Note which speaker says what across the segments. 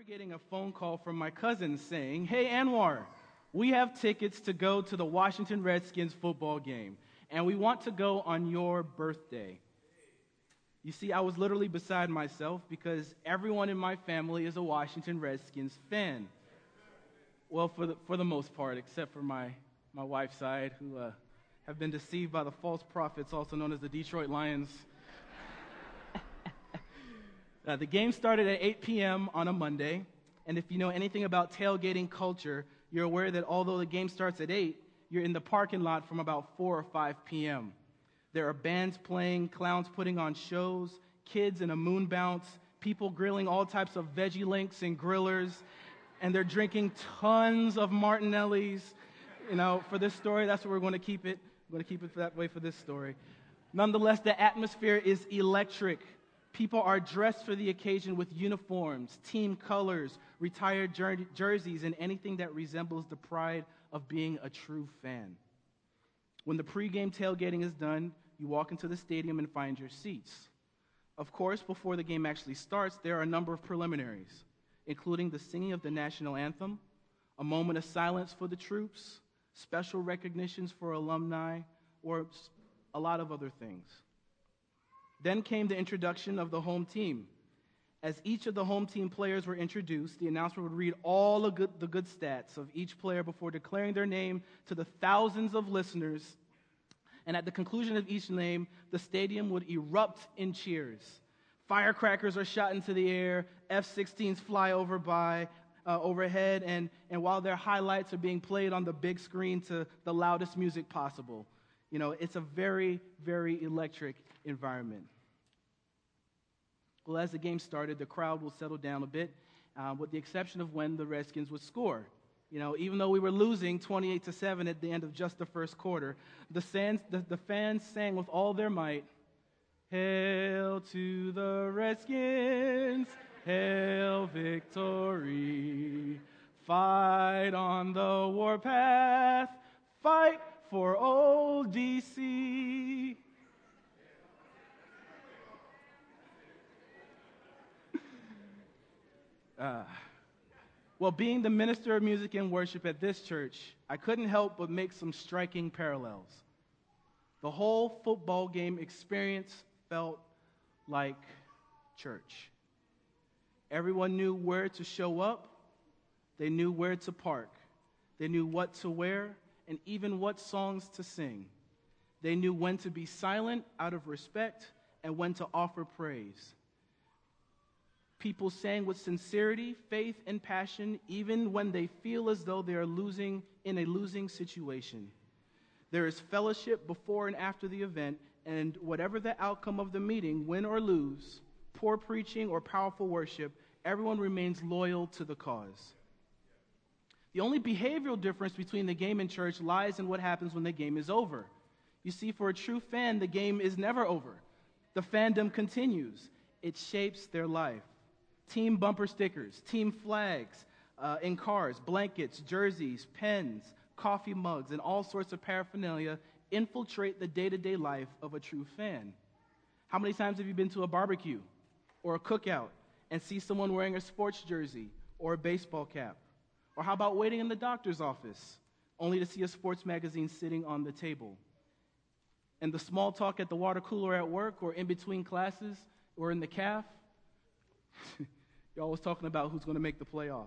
Speaker 1: getting a phone call from my cousin saying, "Hey, Anwar, we have tickets to go to the Washington Redskins football game, and we want to go on your birthday." You see, I was literally beside myself because everyone in my family is a Washington Redskins fan. Well, for the most part, except for my wife's side, who have been deceived by the false prophets, also known as the Detroit Lions. The game started at 8 p.m. on a Monday, and if you know anything about tailgating culture, you're aware that although the game starts at 8, you're in the parking lot from about 4 or 5 p.m. There are bands playing, clowns putting on shows, kids in a moon bounce, people grilling all types of veggie links and grillers, and they're drinking tons of Martinellis. You know, for this story, that's what we're going to keep it. We're going to keep it that way for this story. Nonetheless, the atmosphere is electric. People are dressed for the occasion with uniforms, team colors, retired jerseys, and anything that resembles the pride of being a true fan. When the pregame tailgating is done, you walk into the stadium and find your seats. Of course, before the game actually starts, there are a number of preliminaries, including the singing of the national anthem, a moment of silence for the troops, special recognitions for alumni, or a lot of other things. Then came the introduction of the home team. As each of the home team players were introduced, the announcer would read all the good stats of each player before declaring their name to the thousands of listeners. And at the conclusion of each name, the stadium would erupt in cheers. Firecrackers are shot into the air, F-16s fly overhead, and while their highlights are being played on the big screen to the loudest music possible. You know, it's a very, very electric environment. Well, as the game started, the crowd will settle down a bit, with the exception of when the Redskins would score. You know, even though we were losing 28-7 at the end of just the first quarter, the fans sang with all their might, "Hail to the Redskins, hail victory, fight on the warpath, fight for old DC." Well, being the minister of music and worship at this church, I couldn't help but make some striking parallels. The whole football game experience felt like church. Everyone knew where to show up. They knew where to park. They knew what to wear and even what songs to sing. They knew when to be silent out of respect and when to offer praise. People sang with sincerity, faith, and passion, even when they feel as though they are losing in a losing situation. There is fellowship before and after the event, and whatever the outcome of the meeting, win or lose, poor preaching or powerful worship, everyone remains loyal to the cause. The only behavioral difference between the game and church lies in what happens when the game is over. You see, for a true fan, the game is never over. The fandom continues. It shapes their life. Team bumper stickers, team flags in cars, blankets, jerseys, pens, coffee mugs, and all sorts of paraphernalia infiltrate the day-to-day life of a true fan. How many times have you been to a barbecue or a cookout and see someone wearing a sports jersey or a baseball cap? Or how about waiting in the doctor's office only to see a sports magazine sitting on the table? And the small talk at the water cooler at work or in between classes or in the caf? You're always talking about who's going to make the playoffs.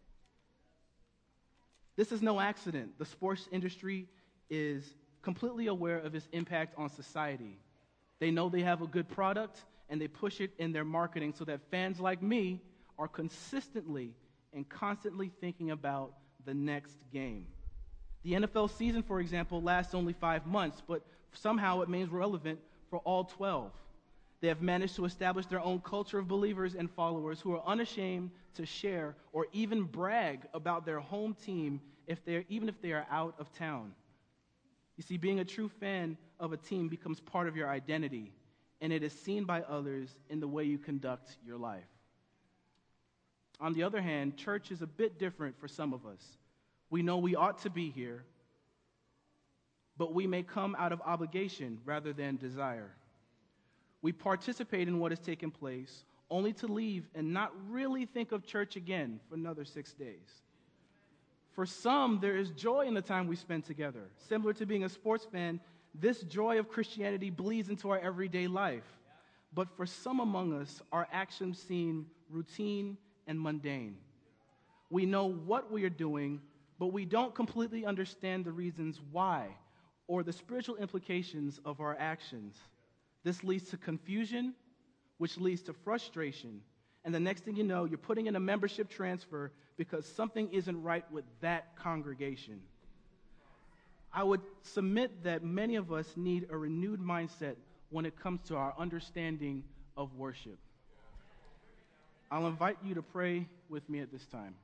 Speaker 1: This is no accident. The sports industry is completely aware of its impact on society. They know they have a good product, and they push it in their marketing so that fans like me are consistently and constantly thinking about the next game. The NFL season, for example, lasts only 5 months, but somehow it remains relevant for all 12. They have managed to establish their own culture of believers and followers who are unashamed to share or even brag about their home team even if they are out of town. You see, being a true fan of a team becomes part of your identity, and it is seen by others in the way you conduct your life. On the other hand, church is a bit different for some of us. We know we ought to be here, but we may come out of obligation rather than desire. We participate in what has taken place only to leave and not really think of church again for another 6 days. For some, there is joy in the time we spend together. Similar to being a sports fan, this joy of Christianity bleeds into our everyday life. But for some among us, our actions seem routine and mundane. We know what we are doing, but we don't completely understand the reasons why or the spiritual implications of our actions. This leads to confusion, which leads to frustration. And the next thing you know, you're putting in a membership transfer because something isn't right with that congregation. I would submit that many of us need a renewed mindset when it comes to our understanding of worship. I'll invite you to pray with me at this time.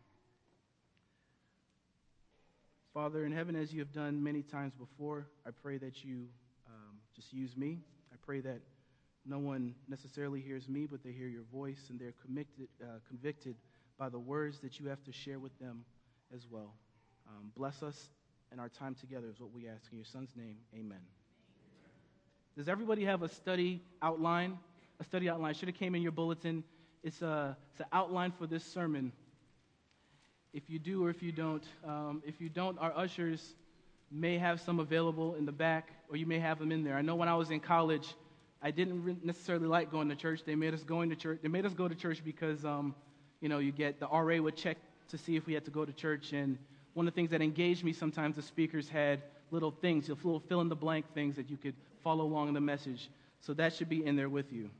Speaker 1: Father in heaven, as you have done many times before, I pray that you just use me. I pray that no one necessarily hears me, but they hear your voice and they're convicted by the words that you have to share with them as well. Bless us and our time together is what we ask. In your Son's name, amen. Does everybody have a study outline? A study outline should have came in your bulletin. It's an outline for this sermon. If you do or if you don't, our ushers may have some available in the back, or you may have them in there. I know when I was in college, I didn't necessarily like going to church. They made us go to church because, you get the RA would check to see if we had to go to church. And one of the things that engaged me sometimes, the speakers had little things, little fill-in-the-blank things that you could follow along in the message. So that should be in there with you.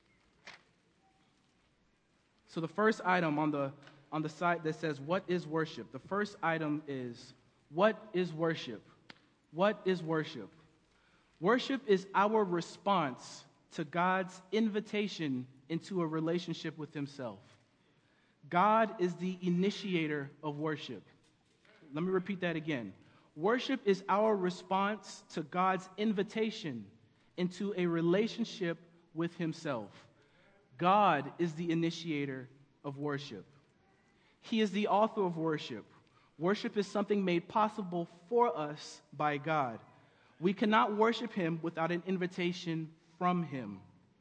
Speaker 1: So the first item on the side that says, what is worship? The first item is, what is worship? What is worship? Worship is our response to God's invitation into a relationship with himself. God is the initiator of worship. Let me repeat that again. Worship is our response to God's invitation into a relationship with himself. God is the initiator of worship. He is the author of worship. Worship is something made possible for us by God. We cannot worship him without an invitation from him.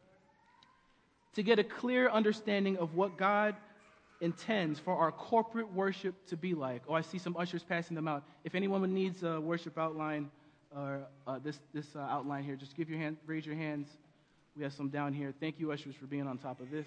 Speaker 1: To get a clear understanding of what God intends for our corporate worship to be like. Oh, I see some ushers passing them out. If anyone needs a worship outline or this outline here, just raise your hands. We have some down here. Thank you, ushers, for being on top of this.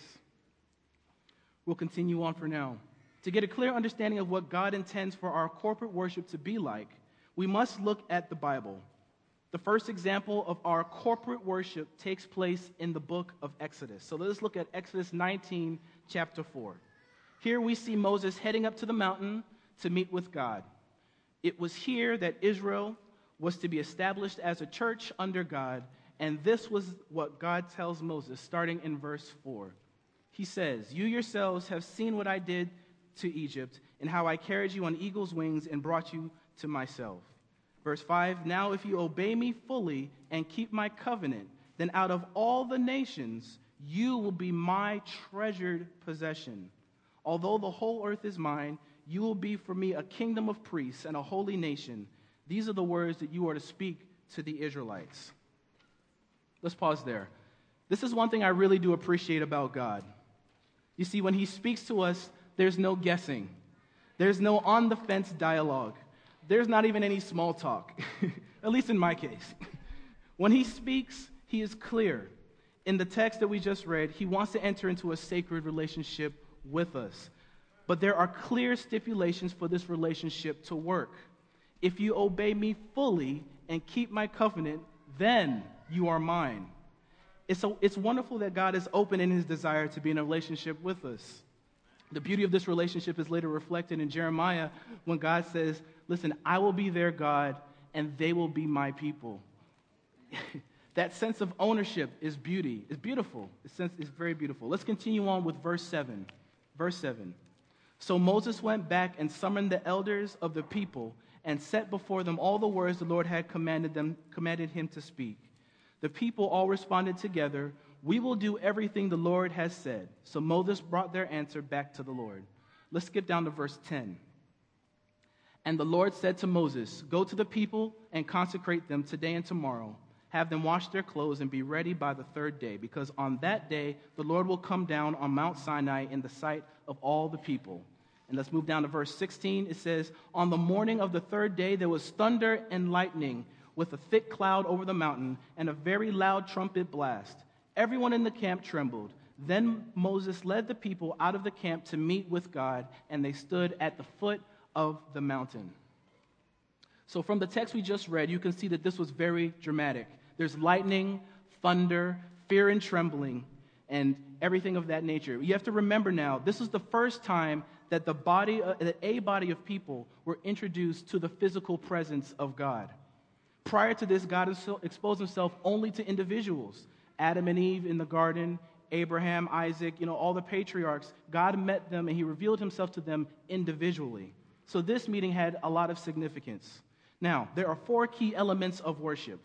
Speaker 1: We'll continue on for now. To get a clear understanding of what God intends for our corporate worship to be like, we must look at the Bible. The first example of our corporate worship takes place in the book of Exodus. So let us look at Exodus 19, chapter 4. Here we see Moses heading up to the mountain to meet with God. It was here that Israel was to be established as a church under God, and this was what God tells Moses, starting in verse 4. He says, "You yourselves have seen what I did to Egypt, and how I carried you on eagle's wings and brought you to myself." Verse 5, "Now if you obey me fully and keep my covenant, then out of all the nations you will be my treasured possession. Although the whole earth is mine, you will be for me a kingdom of priests and a holy nation. These are the words that you are to speak to the Israelites." Let's pause there. This is one thing I really do appreciate about God. You see, when he speaks to us, there's no guessing. There's no on-the-fence dialogue. There's not even any small talk, at least in my case. When he speaks, he is clear. In the text that we just read, he wants to enter into a sacred relationship with us. But there are clear stipulations for this relationship to work. If you obey me fully and keep my covenant, then you are mine. It's wonderful that God is open in his desire to be in a relationship with us. The beauty of this relationship is later reflected in Jeremiah when God says, "Listen, I will be their God and they will be my people." That sense of ownership is beauty. It's beautiful. It's very beautiful. Let's continue on with verse 7. Verse 7. "So Moses went back and summoned the elders of the people and set before them all the words the Lord had commanded him to speak. The people all responded together, 'We will do everything the Lord has said.' So Moses brought their answer back to the Lord." Let's skip down to verse 10. "And the Lord said to Moses, 'Go to the people and consecrate them today and tomorrow. Have them wash their clothes and be ready by the third day, because on that day the Lord will come down on Mount Sinai in the sight of all the people. And let's move down to verse 16. It says, on the morning of the third day there was thunder and lightning with a thick cloud over the mountain and a very loud trumpet blast. Everyone in the camp trembled. Then Moses led the people out of the camp to meet with God, and they stood at the foot of the mountain. So from the text we just read, you can see that this was very dramatic. There's lightning, thunder, fear and trembling, and everything of that nature. You have to remember now, this is the first time that a body of people were introduced to the physical presence of God. Prior to this, God exposed himself only to individuals. Adam and Eve in the garden, Abraham, Isaac, all the patriarchs. God met them and he revealed himself to them individually. So this meeting had a lot of significance. Now, there are four key elements of worship.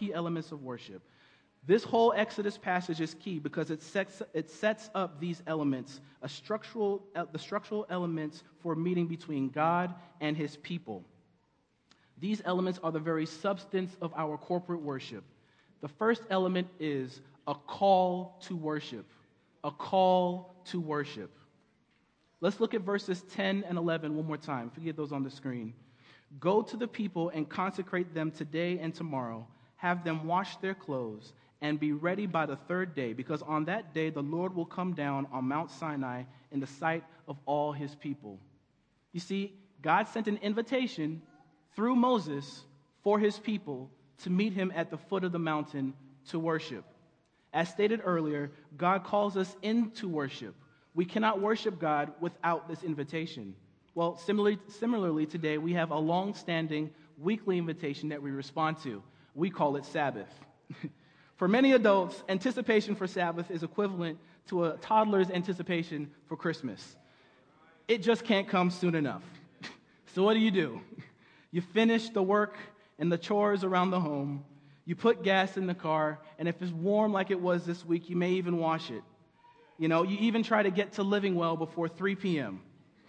Speaker 1: This whole Exodus passage is key because it sets up these elements, the structural elements for meeting between God and his people. These elements are the very substance of our corporate worship. The first element is a call to worship. A call to worship. Let's look at verses 10 and 11 one more time. Forget those on the screen. Go to the people and consecrate them today and tomorrow. Have them wash their clothes and be ready by the third day, because on that day the Lord will come down on Mount Sinai in the sight of all his people. You see, God sent an invitation through Moses for his people to meet him at the foot of the mountain to worship. As stated earlier, God calls us into worship. We cannot worship God without this invitation. Well, similarly, today we have a long-standing weekly invitation that we respond to. We call it Sabbath. For many adults, anticipation for Sabbath is equivalent to a toddler's anticipation for Christmas. It just can't come soon enough. So what do? You finish the work and the chores around the home. You put gas in the car, and if it's warm like it was this week, you may even wash it. You even try to get to living well before 3 p.m.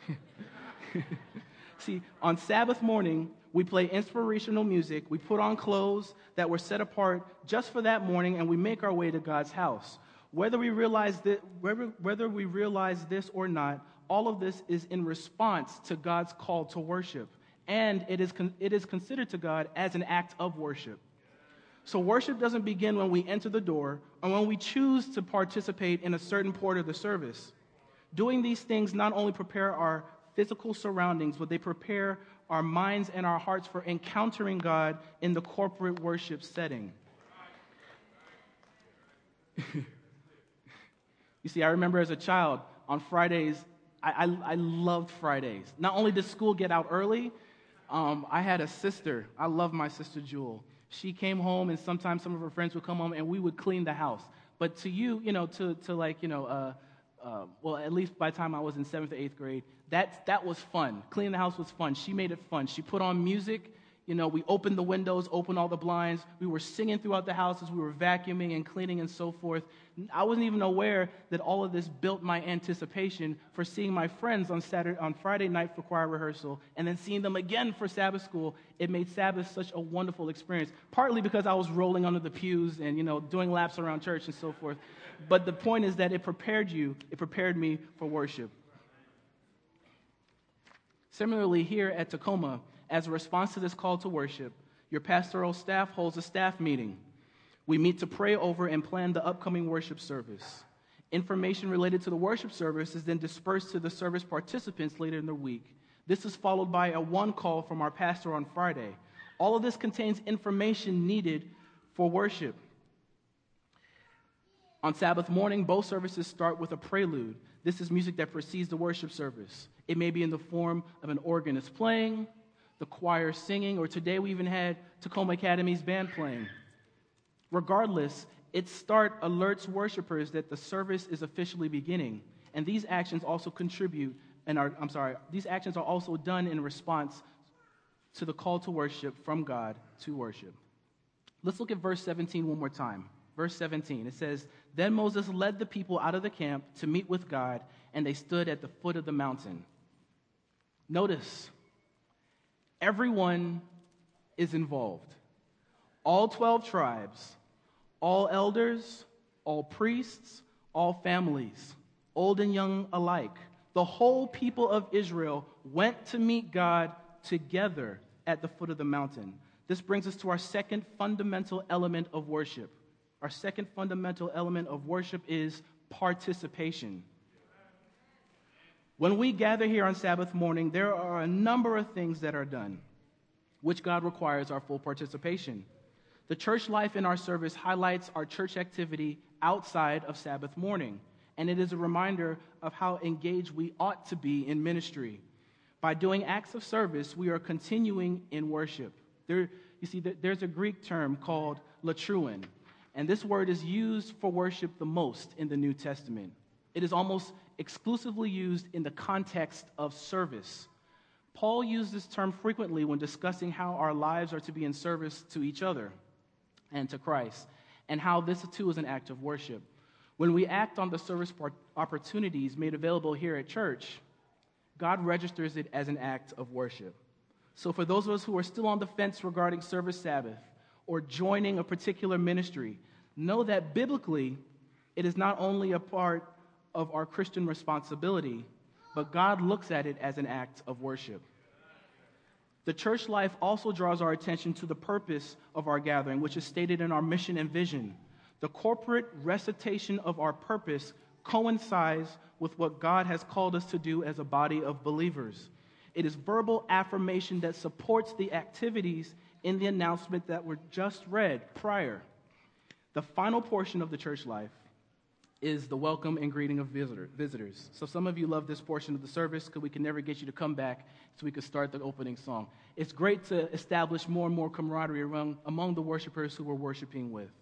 Speaker 1: See, on Sabbath morning, we play inspirational music, we put on clothes that were set apart just for that morning, and we make our way to God's house. Whether we realize this or not, all of this is in response to God's call to worship, and it is considered to God as an act of worship. So worship doesn't begin when we enter the door or when we choose to participate in a certain part of the service. Doing these things not only prepare our physical surroundings, but they prepare our minds and our hearts for encountering God in the corporate worship setting. You see, I remember as a child, on Fridays, I loved Fridays. Not only did school get out early, I had a sister. I love my sister Jewel. She came home, and sometimes some of her friends would come home, and we would clean the house. But to you, well, at least by the time I was in 7th or 8th grade, that was fun. Cleaning the house was fun. She made it fun. She put on music. We opened the windows, opened all the blinds. We were singing throughout the house as we were vacuuming and cleaning and so forth. I wasn't even aware that all of this built my anticipation for seeing my friends on Friday night for choir rehearsal and then seeing them again for Sabbath school. It made Sabbath such a wonderful experience, partly because I was rolling under the pews and, doing laps around church and so forth. But the point is that it prepared me for worship. Similarly, here at Tacoma, as a response to this call to worship, your pastoral staff holds a staff meeting. We meet to pray over and plan the upcoming worship service. Information related to the worship service is then dispersed to the service participants later in the week. This is followed by a one call from our pastor on Friday. All of this contains information needed for worship. On Sabbath morning, both services start with a prelude. This is music that precedes the worship service. It may be in the form of an organist playing, the choir singing, or today we even had Tacoma Academy's band playing. Regardless, its start alerts worshipers that the service is officially beginning, and these actions also these actions are also done in response to the call to worship from God to worship. Let's look at verse 17 one more time. Verse 17, it says, Then Moses led the people out of the camp to meet with God, and they stood at the foot of the mountain. Notice, everyone is involved. All 12 tribes, all elders, all priests, all families, old and young alike, the whole people of Israel went to meet God together at the foot of the mountain. This brings us to our second fundamental element of worship. Our second fundamental element of worship is participation. When we gather here on Sabbath morning, there are a number of things that are done, which God requires our full participation. The church life in our service highlights our church activity outside of Sabbath morning, and it is a reminder of how engaged we ought to be in ministry. By doing acts of service, we are continuing in worship. There's a Greek term called latruin, and this word is used for worship the most in the New Testament. It is almost exclusively used in the context of service. Paul used this term frequently when discussing how our lives are to be in service to each other and to Christ, and how this too is an act of worship. When we act on the service opportunities made available here at church, God registers it as an act of worship. So for those of us who are still on the fence regarding service Sabbath or joining a particular ministry, know that biblically it is not only a part of our Christian responsibility, but God looks at it as an act of worship. The church life also draws our attention to the purpose of our gathering, which is stated in our mission and vision. The corporate recitation of our purpose coincides with what God has called us to do as a body of believers. It is verbal affirmation that supports the activities in the announcement that were just read prior. The final portion of the church life is the welcome and greeting of visitors. So some of you love this portion of the service because we can never get you to come back so we could start the opening song. It's great to establish more and more camaraderie among the worshipers who we're worshiping with.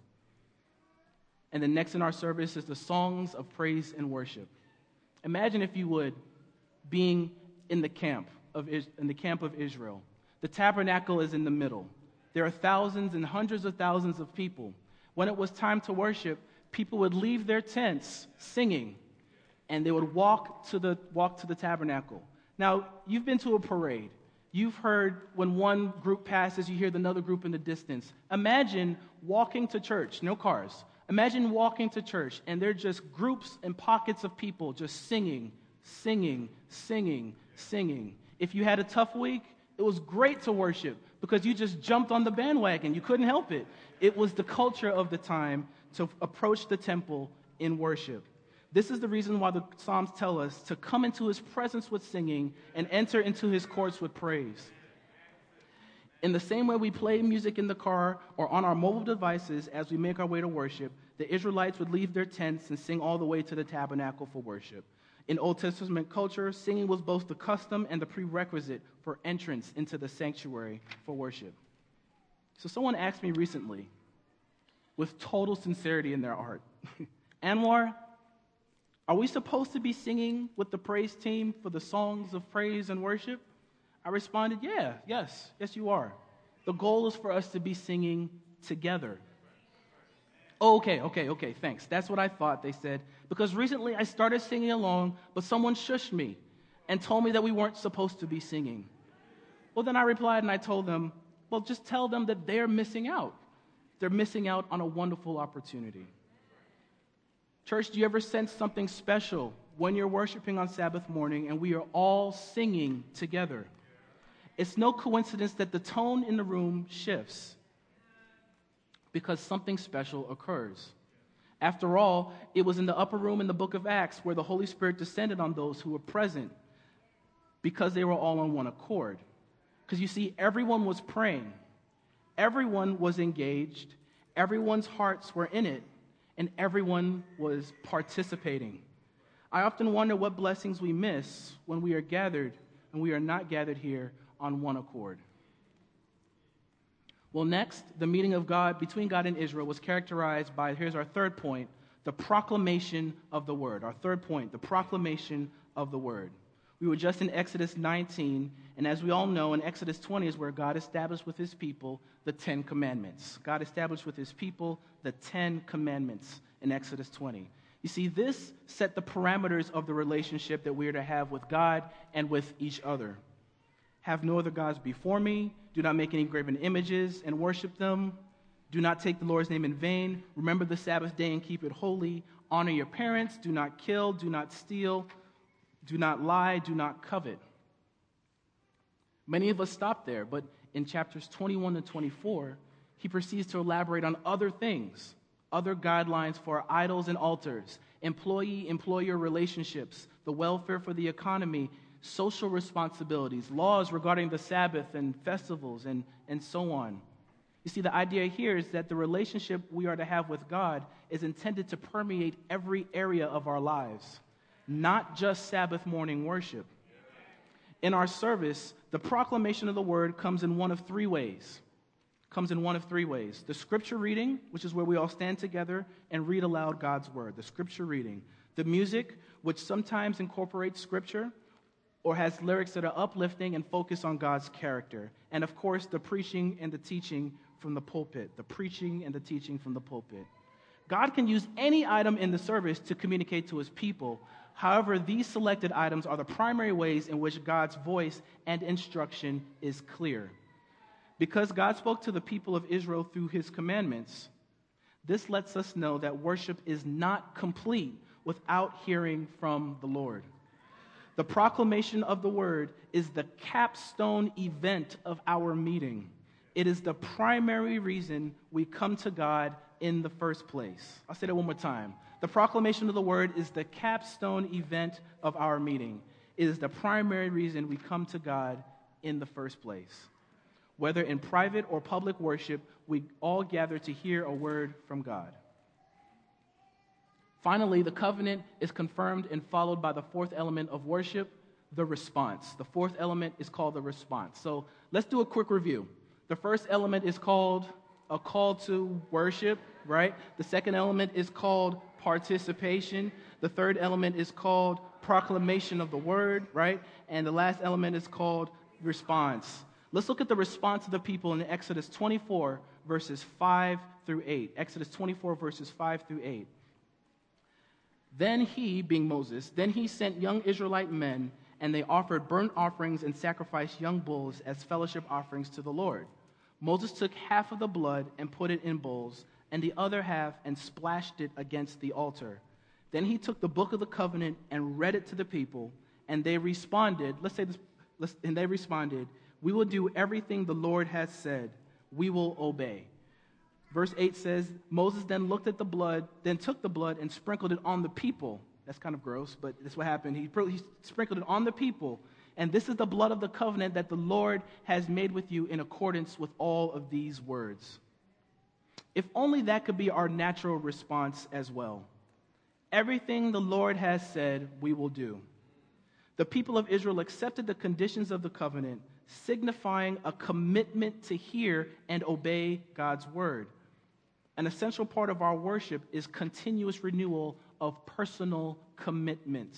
Speaker 1: And then next in our service is the songs of praise and worship. Imagine, if you would, being in the camp of Israel. The tabernacle is in the middle. There are thousands and hundreds of thousands of people. When it was time to worship, people would leave their tents singing, and they would walk to the tabernacle. Now, you've been to a parade. You've heard when one group passes, you hear another group in the distance. Imagine walking to church, no cars. Imagine walking to church, and they're just groups and pockets of people just singing, singing, singing, singing. If you had a tough week, it was great to worship because you just jumped on the bandwagon. You couldn't help it. It was the culture of the time to approach the temple in worship. This is the reason why the Psalms tell us to come into his presence with singing and enter into his courts with praise. In the same way we play music in the car or on our mobile devices as we make our way to worship, the Israelites would leave their tents and sing all the way to the tabernacle for worship. In Old Testament culture, singing was both the custom and the prerequisite for entrance into the sanctuary for worship. So someone asked me recently, with total sincerity in their heart, Anwar, are we supposed to be singing with the praise team for the songs of praise and worship? I responded, yes, you are. The goal is for us to be singing together. Oh, okay, thanks. That's what I thought, they said. Because recently I started singing along, but someone shushed me and told me that we weren't supposed to be singing. Well, then I replied and I told them, well, just tell them that they're missing out. They're missing out on a wonderful opportunity. Church, do you ever sense something special when you're worshiping on Sabbath morning and we are all singing together? It's no coincidence that the tone in the room shifts because something special occurs. After all, it was in the upper room in the book of Acts where the Holy Spirit descended on those who were present because they were all on one accord. Because you see, everyone was praying. Everyone was engaged, everyone's hearts were in it, and everyone was participating. I often wonder what blessings we miss when we are gathered and we are not gathered here on one accord. Well, next, the meeting of God between God and Israel was characterized by, here's our third point, the proclamation of the word. Our third point, the proclamation of the word. We were just in Exodus 19, and as we all know, in Exodus 20 is where God established with his people the 10 commandments. God established with his people the 10 commandments in Exodus 20. You see, this set the parameters of the relationship that we are to have with God and with each other. Have no other gods before me. Do not make any graven images and worship them. Do not take the Lord's name in vain. Remember the Sabbath day and keep it holy. Honor your parents. Do not kill. Do not steal. Do not lie. Do not covet. Many of us stop there, but in chapters 21 and 24, he proceeds to elaborate on other things, other guidelines for idols and altars, employee-employer relationships, the welfare for the economy, social responsibilities, laws regarding the Sabbath and festivals, and so on. You see, the idea here is that the relationship we are to have with God is intended to permeate every area of our lives, not just Sabbath morning worship. In our service, the proclamation of the word comes in one of three ways. The scripture reading, which is where we all stand together and read aloud God's word, the scripture reading. The music, which sometimes incorporates scripture or has lyrics that are uplifting and focus on God's character. And of course, the preaching and the teaching from the pulpit. God can use any item in the service to communicate to his people. However, these selected items are the primary ways in which God's voice and instruction is clear. Because God spoke to the people of Israel through his commandments, this lets us know that worship is not complete without hearing from the Lord. The proclamation of the word is the capstone event of our meeting. It is the primary reason we come to God in the first place. I'll say that one more time. The proclamation of the word is the capstone event of our meeting. It is the primary reason we come to God in the first place. Whether in private or public worship, we all gather to hear a word from God. Finally, the covenant is confirmed and followed by the fourth element of worship, the response. The fourth element is called the response. So let's do a quick review. The first element is called a call to worship, right? The second element is called participation. The third element is called proclamation of the word, right? And the last element is called response. Let's look at the response of the people in Exodus 24, verses 5 through 8. Exodus 24, verses 5 through 8. Then he, being Moses, sent young Israelite men, and they offered burnt offerings and sacrificed young bulls as fellowship offerings to the Lord. Moses took half of the blood and put it in bowls, and the other half and splashed it against the altar. Then he took the book of the covenant and read it to the people, and they responded, "We will do everything the Lord has said. We will obey." Verse 8 says, Moses then took the blood and sprinkled it on the people. That's kind of gross, but that's what happened. He sprinkled it on the people. And this is the blood of the covenant that the Lord has made with you in accordance with all of these words. If only that could be our natural response as well. Everything the Lord has said, we will do. The people of Israel accepted the conditions of the covenant, signifying a commitment to hear and obey God's word. An essential part of our worship is continuous renewal of personal commitment.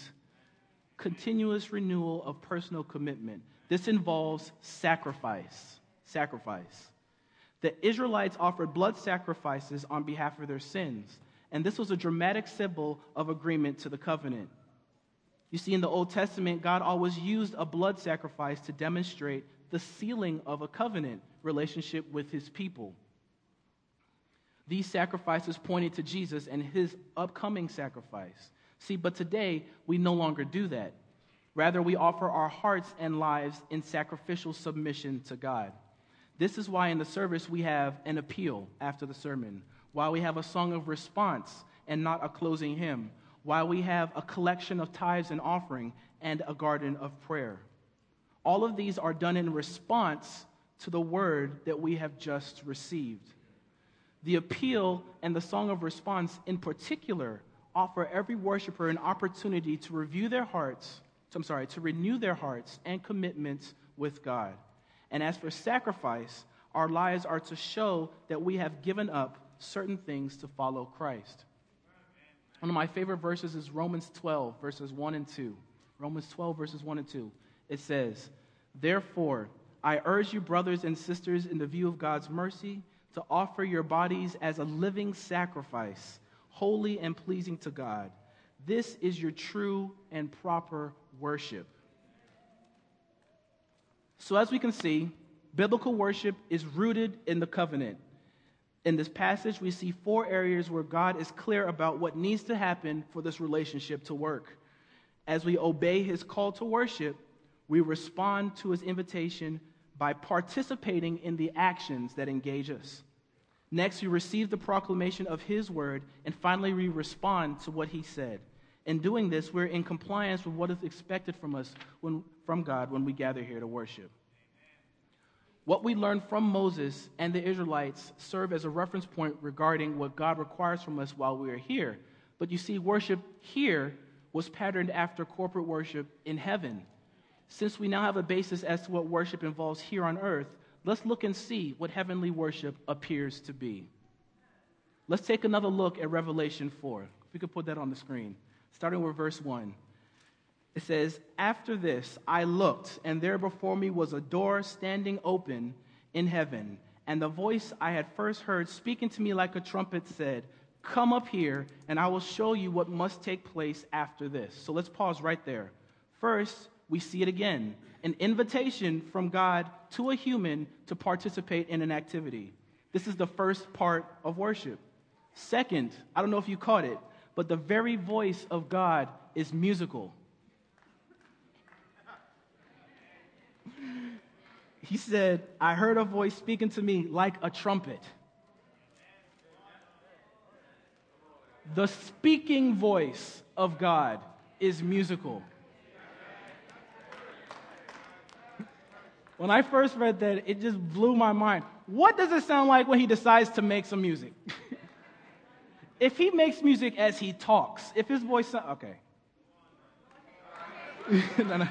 Speaker 1: This involves sacrifice. The Israelites offered blood sacrifices on behalf of their sins, and this was a dramatic symbol of agreement to the covenant. You see, in the Old Testament, God always used a blood sacrifice to demonstrate the sealing of a covenant relationship with his people. These sacrifices pointed to Jesus and his upcoming sacrifice. See, but today, we no longer do that. Rather, we offer our hearts and lives in sacrificial submission to God. This is why in the service we have an appeal after the sermon, why we have a song of response and not a closing hymn, why we have a collection of tithes and offering and a garden of prayer. All of these are done in response to the word that we have just received. The appeal and the song of response in particular offer every worshiper an opportunity to renew their hearts and commitments with God. And as for sacrifice, our lives are to show that we have given up certain things to follow Christ. One of my favorite verses is Romans 12, verses 1 and 2. Romans 12, verses 1 and 2. It says, "Therefore, I urge you, brothers and sisters, in the view of God's mercy, to offer your bodies as a living sacrifice, holy and pleasing to God. This is your true and proper worship." So as we can see, biblical worship is rooted in the covenant. In this passage, we see 4 areas where God is clear about what needs to happen for this relationship to work. As we obey his call to worship, we respond to his invitation by participating in the actions that engage us. Next, we receive the proclamation of his word, and finally, we respond to what he said. In doing this, we're in compliance with what is expected from us, from God, when we gather here to worship. What we learned from Moses and the Israelites serve as a reference point regarding what God requires from us while we are here. But you see, worship here was patterned after corporate worship in heaven. Since we now have a basis as to what worship involves here on earth, let's look and see what heavenly worship appears to be. Let's take another look at Revelation 4. If we could put that on the screen, starting with verse 1. It says, "After this I looked, and there before me was a door standing open in heaven. And the voice I had first heard speaking to me like a trumpet said, 'Come up here, and I will show you what must take place after this.'" So let's pause right there. First, we see it again, an invitation from God to a human to participate in an activity. This is the first part of worship. Second, I don't know if you caught it, but the very voice of God is musical. He said, "I heard a voice speaking to me like a trumpet." The speaking voice of God is musical. When I first read that, it just blew my mind. What does it sound like when he decides to make some music? If he makes music as he talks, if his voice sounds... Okay. No.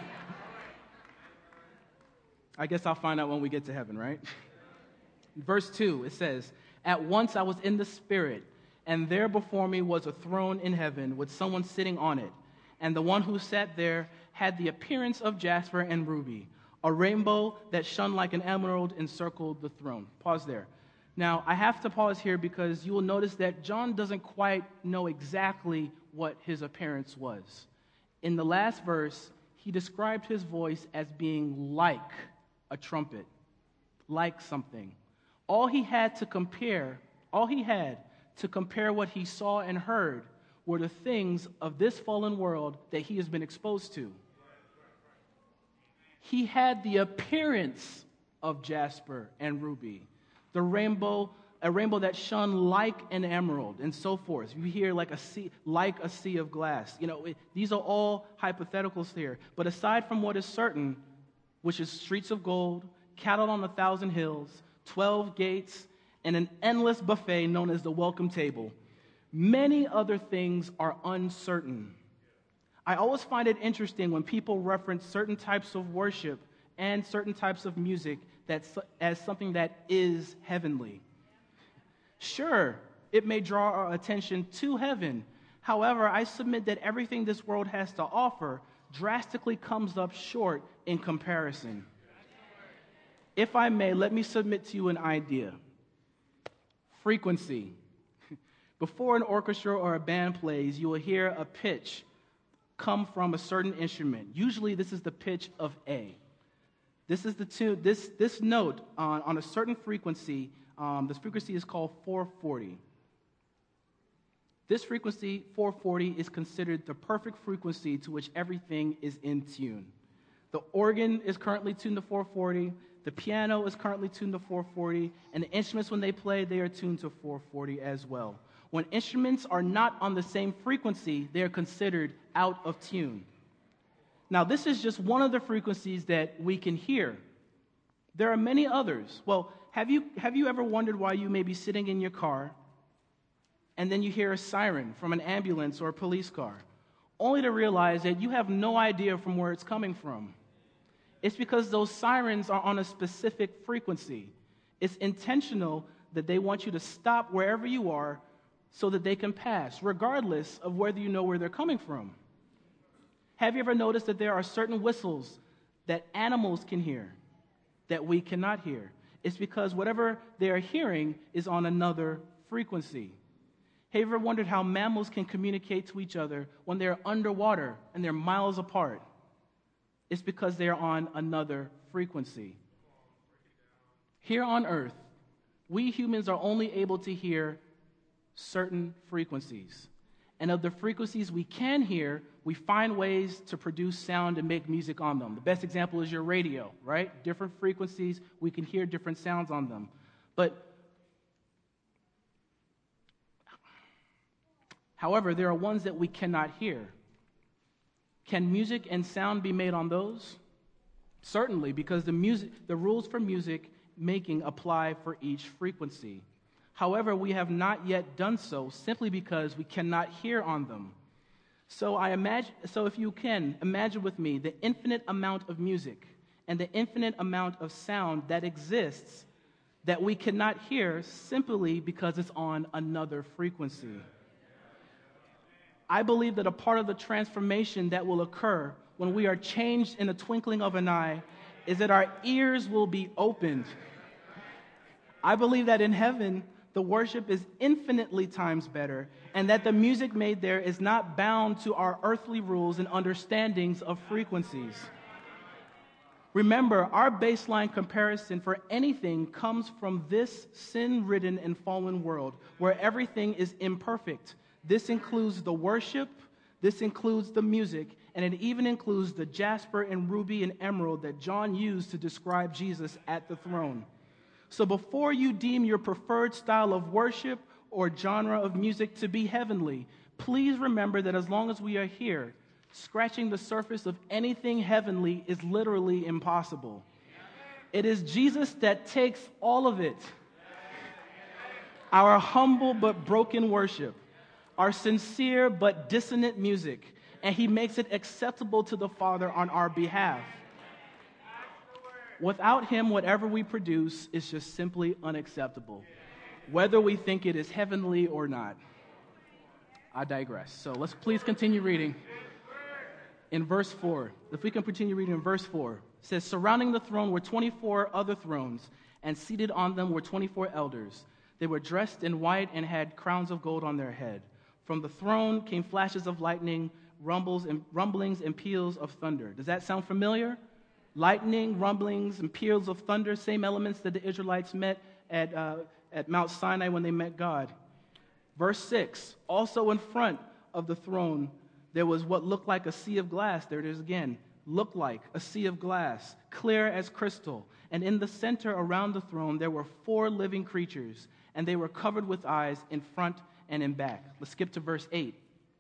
Speaker 1: I guess I'll find out when we get to heaven, right? Verse 2, it says, "At once I was in the Spirit, and there before me was a throne in heaven with someone sitting on it. And the one who sat there had the appearance of jasper and ruby. A rainbow that shone like an emerald encircled the throne." Pause there. Now, I have to pause here because you will notice that John doesn't quite know exactly what his appearance was. In the last verse, he described his voice as being like a trumpet, like something. All he had to compare what he saw and heard were the things of this fallen world that he has been exposed to. He had the appearance of jasper and ruby, a rainbow that shone like an emerald, and so forth. You hear like a sea of glass. These are all hypotheticals here. But aside from what is certain, which is streets of gold, cattle on 1,000 hills, 12 gates, and an endless buffet known as the welcome table, many other things are uncertain. I always find it interesting when people reference certain types of worship and certain types of music as something that is heavenly. Sure, it may draw our attention to heaven. However, I submit that everything this world has to offer drastically comes up short in comparison. If I may, let me submit to you an idea. Frequency. Before an orchestra or a band plays, you will hear a pitch come from a certain instrument. Usually this is the pitch of A. This is the tune, this note on a certain frequency, this frequency is called 440. This frequency, 440, is considered the perfect frequency to which everything is in tune. The organ is currently tuned to 440, the piano is currently tuned to 440, and the instruments, when they play, they are tuned to 440 as well. When instruments are not on the same frequency, they are considered out of tune. Now, this is just one of the frequencies that we can hear. There are many others. Well, have you ever wondered why you may be sitting in your car and then you hear a siren from an ambulance or a police car, only to realize that you have no idea from where it's coming from? It's because those sirens are on a specific frequency. It's intentional that they want you to stop wherever you are so that they can pass, regardless of whether you know where they're coming from. Have you ever noticed that there are certain whistles that animals can hear that we cannot hear? It's because whatever they are hearing is on another frequency. Have you ever wondered how mammals can communicate to each other when they're underwater and they're miles apart? It's because they're on another frequency. Here on earth, We humans are only able to hear certain frequencies. And of the frequencies we can hear, we find ways to produce sound and make music on them. The best example is your radio, right? Different frequencies, we can hear different sounds on them. However, there are ones that we cannot hear. Can music and sound be made on those? Certainly, because the rules for music making apply for each frequency. However, we have not yet done so simply because we cannot hear on them. So if you can, imagine with me the infinite amount of music and the infinite amount of sound that exists that we cannot hear simply because it's on another frequency. I believe that a part of the transformation that will occur when we are changed in a twinkling of an eye is that our ears will be opened. I believe that in heaven, the worship is infinitely times better, and that the music made there is not bound to our earthly rules and understandings of frequencies. Remember, our baseline comparison for anything comes from this sin-ridden and fallen world where everything is imperfect. This includes the worship, this includes the music, and it even includes the jasper and ruby and emerald that John used to describe Jesus at the throne. So before you deem your preferred style of worship or genre of music to be heavenly, please remember that as long as we are here, scratching the surface of anything heavenly is literally impossible. It is Jesus that takes all of it. Our humble but broken worship, our sincere but dissonant music, and he makes it acceptable to the Father on our behalf. Without him, whatever we produce is just simply unacceptable, whether we think it is heavenly or not. I digress. So let's please continue reading. In verse 4, if we can continue reading in verse 4, it says, surrounding the throne were 24 other thrones, and seated on them were 24 elders. They were dressed in white and had crowns of gold on their head. From the throne came flashes of lightning, rumblings, and peals of thunder. Does that sound familiar? Lightning, rumblings, and peals of thunder, same elements that the Israelites met at Mount Sinai when they met God. Verse 6, also in front of the throne, there was what looked like a sea of glass. There it is again. Looked like a sea of glass, clear as crystal. And in the center around the throne, there were 4 living creatures, and they were covered with eyes in front and in back. Let's skip to verse 8.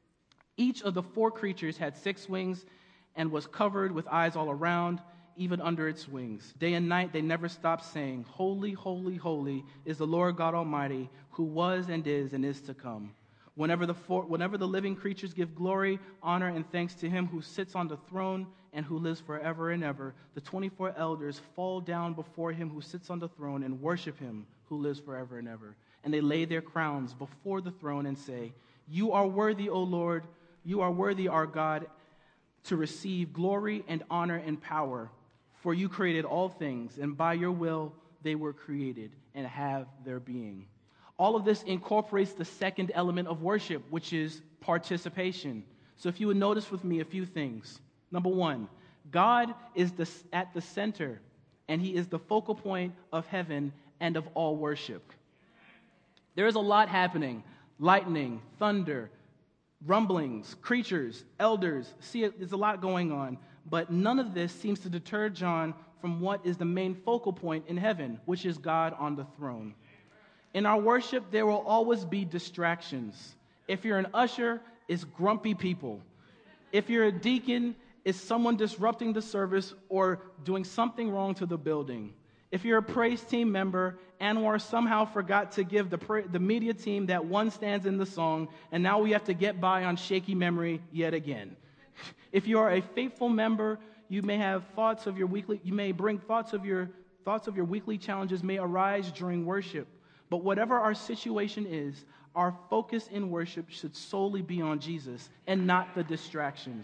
Speaker 1: Each of the 4 creatures had 6 wings and was covered with eyes all around, even under its wings. Day and night they never stopped saying, holy, holy, holy is the Lord God Almighty, who was and is to come. Whenever the living creatures give glory, honor, and thanks to him who sits on the throne and who lives forever and ever, the 24 elders fall down before him who sits on the throne and worship him who lives forever and ever. And they lay their crowns before the throne and say, you are worthy, O Lord, you are worthy, our God, to receive glory and honor and power. For you created all things, and by your will they were created and have their being. All of this incorporates the second element of worship, which is participation. So if you would notice with me a few things. Number 1, God is at the center, and he is the focal point of heaven and of all worship. There is a lot happening. Lightning, thunder, rumblings, creatures, elders. See, there's a lot going on. But none of this seems to deter John from what is the main focal point in heaven, which is God on the throne. In our worship, there will always be distractions. If you're an usher, it's grumpy people. If you're a deacon, it's someone disrupting the service or doing something wrong to the building. If you're a praise team member, Anwar somehow forgot to give the media team that one stanza in the song, and now we have to get by on shaky memory yet again. If you are a faithful member, you may have thoughts of your weekly. You may bring thoughts of your weekly challenges may arise during worship. But whatever our situation is, our focus in worship should solely be on Jesus and not the distractions.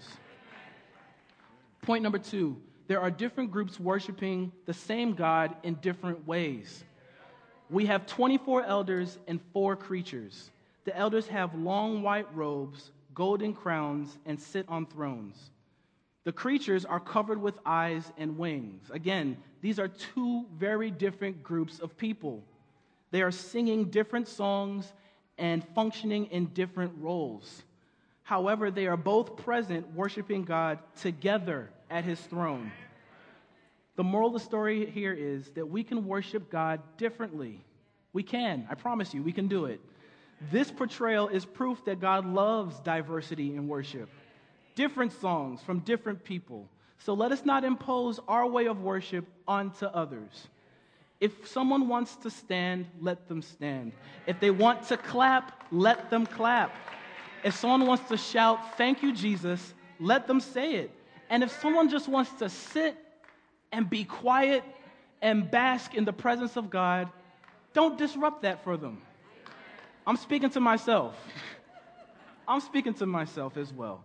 Speaker 1: Point number 2, there are different groups worshiping the same God in different ways. We have 24 elders and 4 creatures. The elders have long white robes, golden crowns, and sit on thrones. The creatures are covered with eyes and wings. Again, these are 2 very different groups of people. They are singing different songs and functioning in different roles. However, they are both present, worshiping God together at his throne. The moral of the story here is that we can worship God differently. We can. I promise you, we can do it. This portrayal is proof that God loves diversity in worship. Different songs from different people. So let us not impose our way of worship onto others. If someone wants to stand, let them stand. If they want to clap, let them clap. If someone wants to shout, "Thank you, Jesus," let them say it. And if someone just wants to sit and be quiet and bask in the presence of God, don't disrupt that for them. I'm speaking to myself. I'm speaking to myself as well.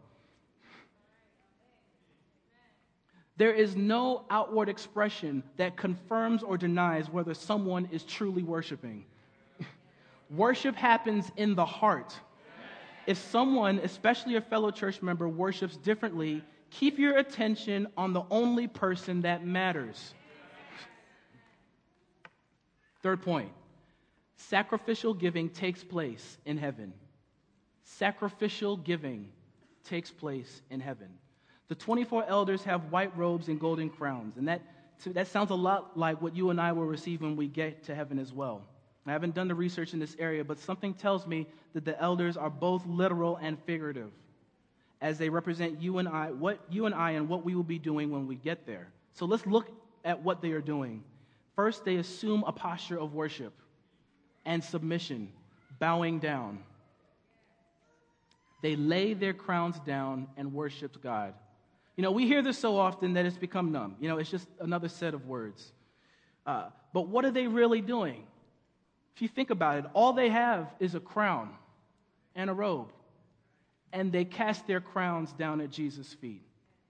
Speaker 1: There is no outward expression that confirms or denies whether someone is truly worshiping. Worship happens in the heart. If someone, especially a fellow church member, worships differently, keep your attention on the only person that matters. Third point, sacrificial giving takes place in heaven. Sacrificial giving takes place in heaven. The 24 elders have white robes and golden crowns, and that sounds a lot like what you and I will receive when we get to heaven as well. I haven't done the research in this area, but something tells me that the elders are both literal and figurative, as they represent you and I and what we will be doing when we get there. So let's look at what they are doing. First, they assume a posture of worship and submission, bowing down. They lay their crowns down and worship God. You know, we hear this so often that it's become numb. You know, it's just another set of words. But what are they really doing? If you think about it, all they have is a crown and a robe. And they cast their crowns down at Jesus' feet.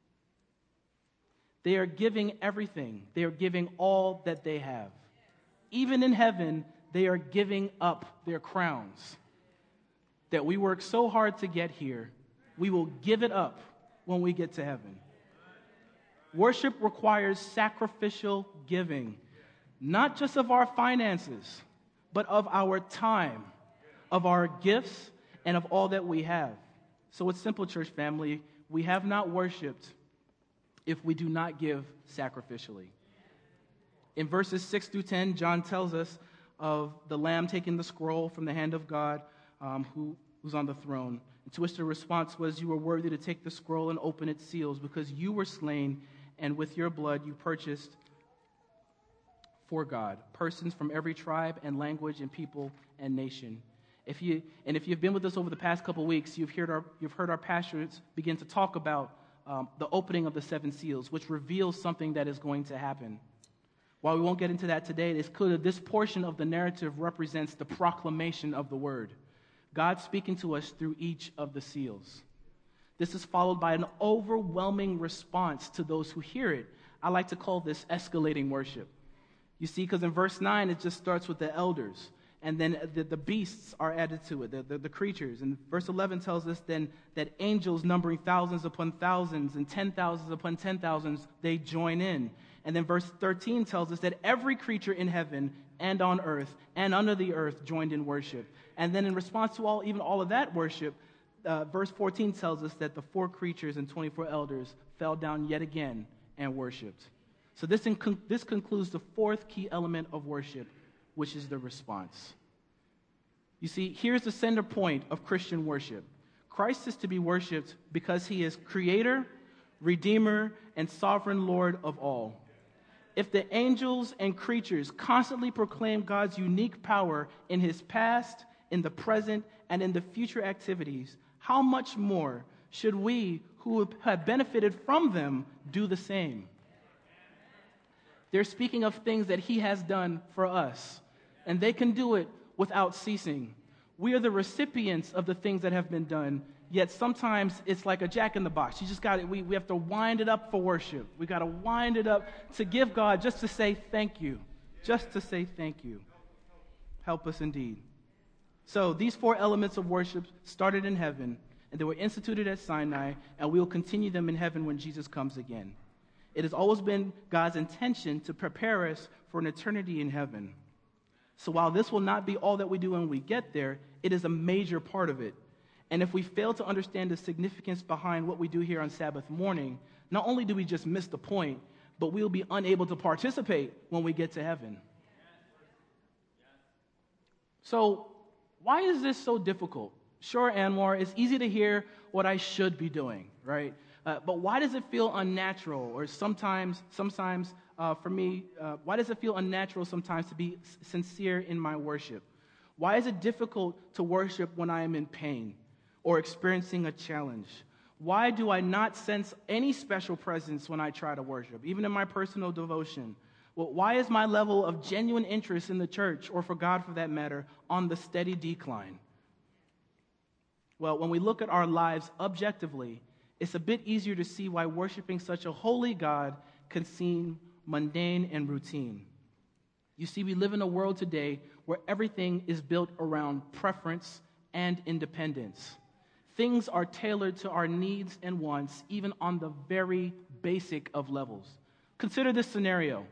Speaker 1: They are giving everything. They are giving all that they have. Even in heaven, they are giving up their crowns that we work so hard to get here. We will give it up when we get to heaven. Worship requires sacrificial giving, not just of our finances, but of our time, of our gifts, and of all that we have. So it's simple, church family. We have not worshiped if we do not give sacrificially. In verses 6 through 10, John tells us of the Lamb taking the scroll from the hand of God who's on the throne. And to which the response was, "You are worthy to take the scroll and open its seals, because you were slain, and with your blood you purchased for God persons from every tribe and language and people and nation." If you've been with us over the past couple weeks, you've heard our pastors begin to talk about the opening of the seven seals, which reveals something that is going to happen. While we won't get into that today, it is clear that this portion of the narrative represents the proclamation of the word, God speaking to us through each of the seals. This is followed by an overwhelming response to those who hear it. I like to call this escalating worship. You see, because in verse 9, it just starts with the elders. And then the beasts are added to it, the creatures. And verse 11 tells us then that angels numbering thousands upon thousands and 10,000s upon 10,000s, they join in. And then verse 13 tells us that every creature in heaven and on earth and under the earth joined in worship. And then in response to all of that worship, verse 14 tells us that the 4 creatures and 24 elders fell down yet again and worshiped. So this concludes the fourth key element of worship, which is the response. You see, here's the center point of Christian worship. Christ is to be worshiped because he is creator, redeemer, and sovereign Lord of all. If the angels and creatures constantly proclaim God's unique power in his past, in the present, and in the future activities, how much more should we who have benefited from them do the same? They're speaking of things that he has done for us, and they can do it without ceasing. We are the recipients of the things that have been done, yet sometimes it's like a jack in the box. You just got it. We have to wind it up for worship. We got to wind it up to give God, just to say thank you. Just to say thank you. Help us indeed. So these 4 elements of worship started in heaven, and they were instituted at Sinai, and we will continue them in heaven when Jesus comes again. It has always been God's intention to prepare us for an eternity in heaven. So while this will not be all that we do when we get there, it is a major part of it. And if we fail to understand the significance behind what we do here on Sabbath morning, not only do we just miss the point, but we'll be unable to participate when we get to heaven. So why is this so difficult? Sure, Anwar, it's easy to hear what I should be doing, right? But why does it feel unnatural? Or sometimes for me, why does it feel unnatural sometimes to be sincere in my worship? Why is it difficult to worship when I am in pain or experiencing a challenge? Why do I not sense any special presence when I try to worship, even in my personal devotion? Well, why is my level of genuine interest in the church, or for God for that matter, on the steady decline? Well, when we look at our lives objectively, it's a bit easier to see why worshiping such a holy God can seem mundane and routine. You see, we live in a world today where everything is built around preference and independence. Things are tailored to our needs and wants, even on the very basic of levels. Consider this scenario.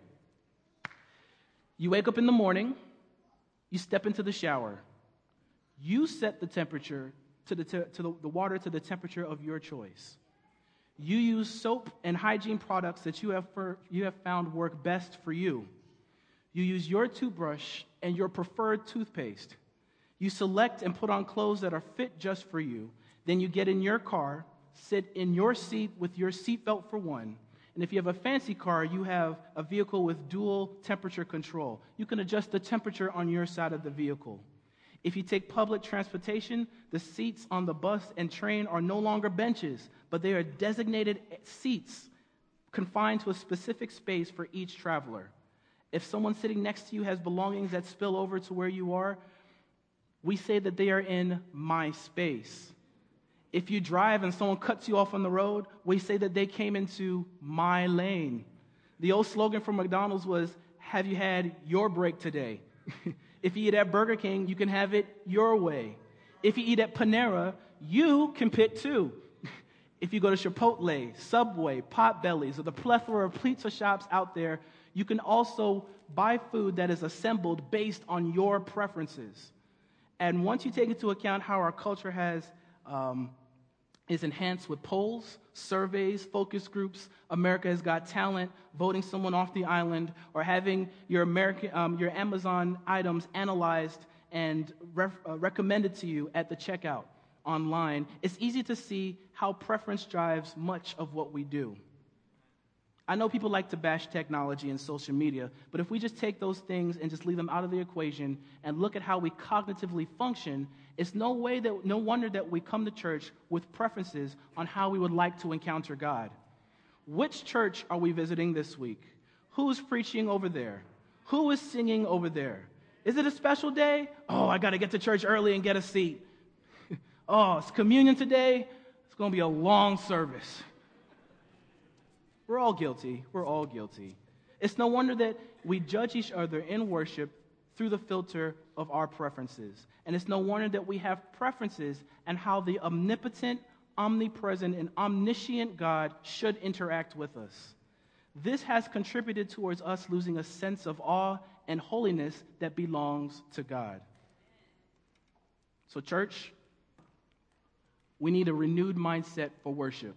Speaker 1: You wake up in the morning, you step into the shower. You set the temperature to the water to the temperature of your choice. You use soap and hygiene products that you have found work best for you. You use your toothbrush and your preferred toothpaste. You select and put on clothes that are fit just for you. Then you get in your car, sit in your seat with your seatbelt for one. And if you have a fancy car, you have a vehicle with dual temperature control. You can adjust the temperature on your side of the vehicle. If you take public transportation, the seats on the bus and train are no longer benches, but they are designated seats confined to a specific space for each traveler. If someone sitting next to you has belongings that spill over to where you are, we say that they are in my space. If you drive and someone cuts you off on the road, we say that they came into my lane. The old slogan for McDonald's was, "Have you had your break today?" If you eat at Burger King, you can have it your way. If you eat at Panera, you can pick too. If you go to Chipotle, Subway, Potbellies, or the plethora of pizza shops out there, you can also buy food that is assembled based on your preferences. And once you take into account how our culture is enhanced with polls, surveys, focus groups, America Has Got Talent, voting someone off the island, or having your Amazon items analyzed and recommended to you at the checkout online, it's easy to see how preference drives much of what we do. I know people like to bash technology and social media, but if we just take those things and just leave them out of the equation and look at how we cognitively function, it's no wonder that we come to church with preferences on how we would like to encounter God. Which church are we visiting this week? Who's preaching over there? Who is singing over there? Is it a special day? Oh, I got to get to church early and get a seat. Oh, it's communion today. It's going to be a long service. We're all guilty. We're all guilty. It's no wonder that we judge each other in worship through the filter of our preferences. And it's no wonder that we have preferences and how the omnipotent, omnipresent, and omniscient God should interact with us. This has contributed towards us losing a sense of awe and holiness that belongs to God. So, church, we need a renewed mindset for worship.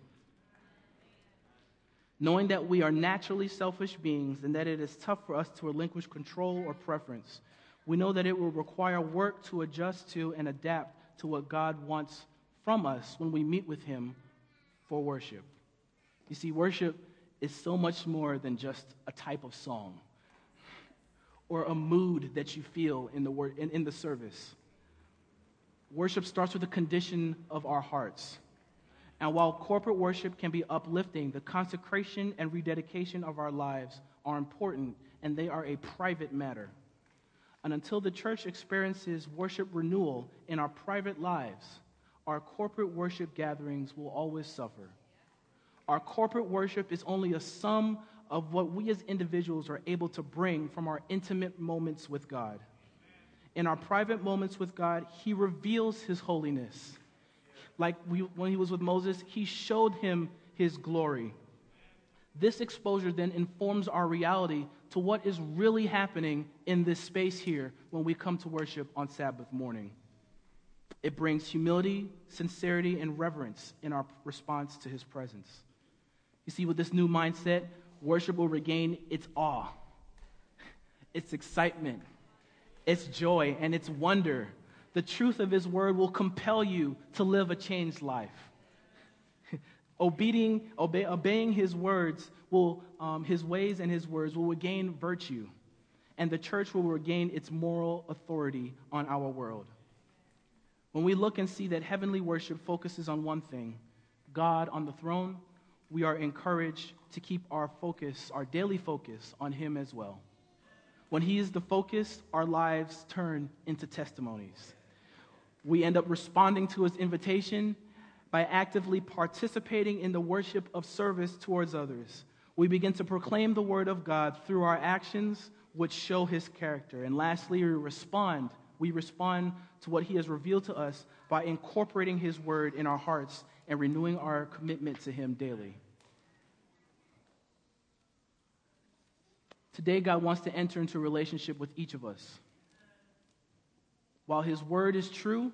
Speaker 1: Knowing that we are naturally selfish beings and that it is tough for us to relinquish control or preference, we know that it will require work to adjust to and adapt to what God wants from us when we meet with Him for worship. You see, worship is so much more than just a type of song or a mood that you feel in the service. Worship starts with the condition of our hearts. And while corporate worship can be uplifting, the consecration and rededication of our lives are important, and they are a private matter. And until the church experiences worship renewal in our private lives, our corporate worship gatherings will always suffer. Our corporate worship is only a sum of what we as individuals are able to bring from our intimate moments with God. In our private moments with God, He reveals His holiness. Like when He was with Moses, He showed him His glory. This exposure then informs our reality to what is really happening in this space here when we come to worship on Sabbath morning. It brings humility, sincerity, and reverence in our response to his presence. You see, with this new mindset, worship will regain its awe, its excitement, its joy, and its wonder. The truth of his word will compel you to live a changed life. Obeying his words will, his ways and his words will regain virtue, and the church will regain its moral authority on our world. When we look and see that heavenly worship focuses on one thing, God on the throne, we are encouraged to keep our focus, our daily focus, on him as well. When he is the focus, our lives turn into testimonies. We end up responding to his invitation by actively participating in the worship of service towards others. We begin to proclaim the word of God through our actions, which show his character. And lastly, we respond to what he has revealed to us by incorporating his word in our hearts and renewing our commitment to him daily. Today, God wants to enter into a relationship with each of us. While his word is true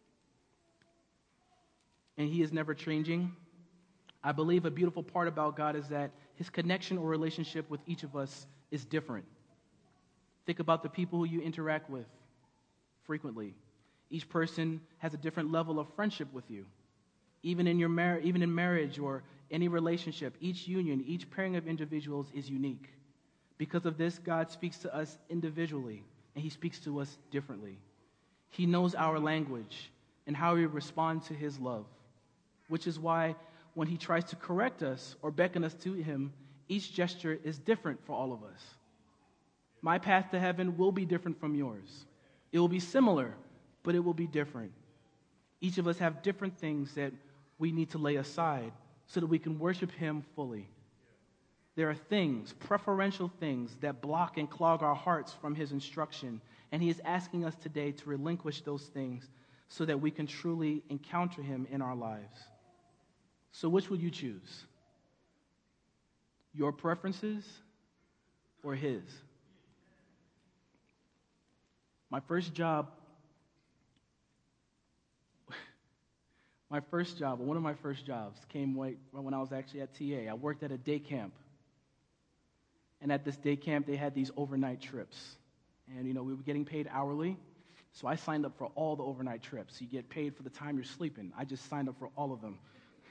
Speaker 1: and he is never changing, I believe a beautiful part about God is that his connection or relationship with each of us is different. Think about the people who you interact with frequently. Each person has a different level of friendship with you. Even in marriage or any relationship, each union, each pairing of individuals is unique. Because of this, God speaks to us individually, and he speaks to us differently. He knows our language and how we respond to his love, which is why when he tries to correct us or beckon us to him, each gesture is different for all of us. My path to heaven will be different from yours. It will be similar, but it will be different. Each of us have different things that we need to lay aside so that we can worship him fully. There are things, preferential things, that block and clog our hearts from his instruction, and he is asking us today to relinquish those things so that we can truly encounter him in our lives. So which would you choose? Your preferences or his? One of my first jobs came when I was actually at TA. I worked at a day camp. And at this day camp, they had these overnight trips. And, we were getting paid hourly. So I signed up for all the overnight trips. You get paid for the time you're sleeping. I just signed up for all of them.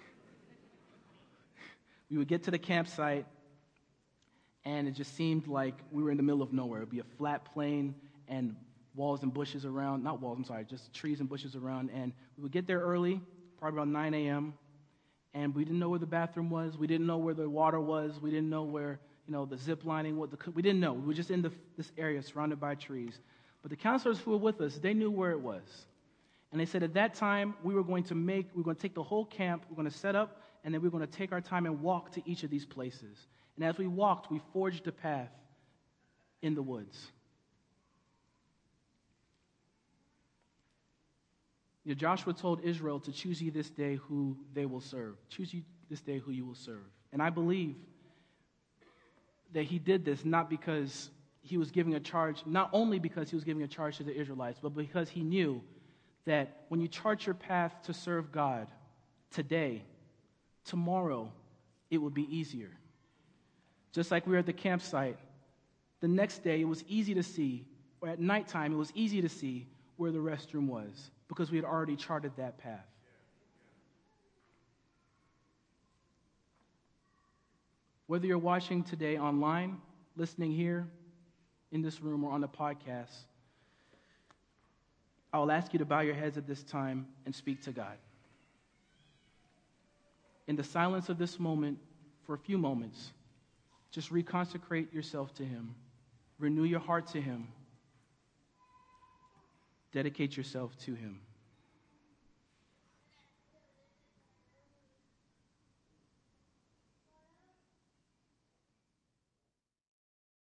Speaker 1: We would get to the campsite, and it just seemed like we were in the middle of nowhere. It would be a flat plain and walls and bushes around. Not walls, I'm sorry, just trees and bushes around. And we would get there early, probably around 9 a.m., and we didn't know where the bathroom was. We didn't know where the water was. We didn't know where, the zip lining, we didn't know. We were just in this area surrounded by trees. But the counselors who were with us, they knew where it was. And they said at that time, we were going to take the whole camp, we're going to set up, and then we're going to take our time and walk to each of these places. And as we walked, we forged a path in the woods. Joshua told Israel to choose ye this day who they will serve. Choose ye this day who you will serve. And I believe that he did this not only because he was giving a charge to the Israelites, but because he knew that when you chart your path to serve God today, tomorrow, it will be easier. Just like we were at the campsite, the next day it was easy to see, or at nighttime it was easy to see where the restroom was, because we had already charted that path. Whether you're watching today online, listening here, in this room, or on the podcast, I will ask you to bow your heads at this time and speak to God. In the silence of this moment, for a few moments, just reconsecrate yourself to him. Renew your heart to him. Dedicate yourself to him.